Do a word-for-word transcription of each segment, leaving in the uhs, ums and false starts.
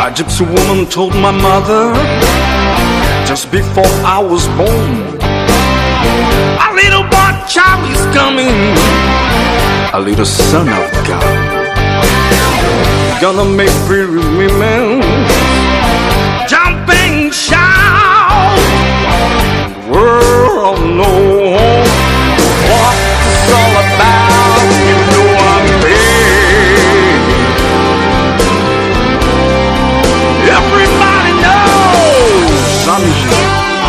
A gypsy woman told my mother just before I was born, a little boy child is coming, a little son of God, gonna make pretty women jump and shout. The world knows what it's all about. You know I'm big. Everybody knows I'm here.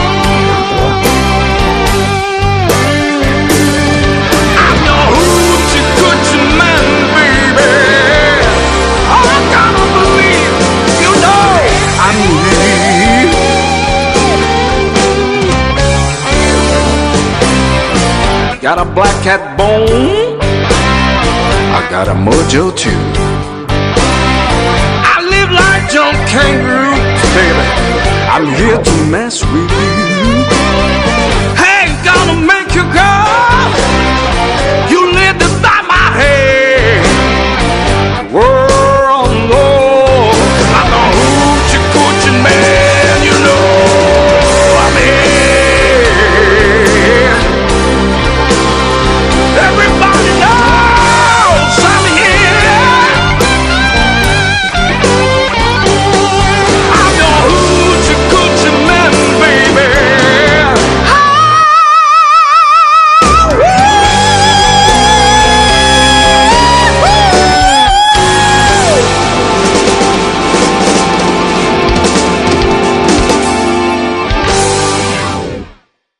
I know who's a good man, baby. Oh, I gotta believe, you know I'm here. Got a black cat bone, I got a mojo too. I live like John Kangaroo, baby. I'm here to mess with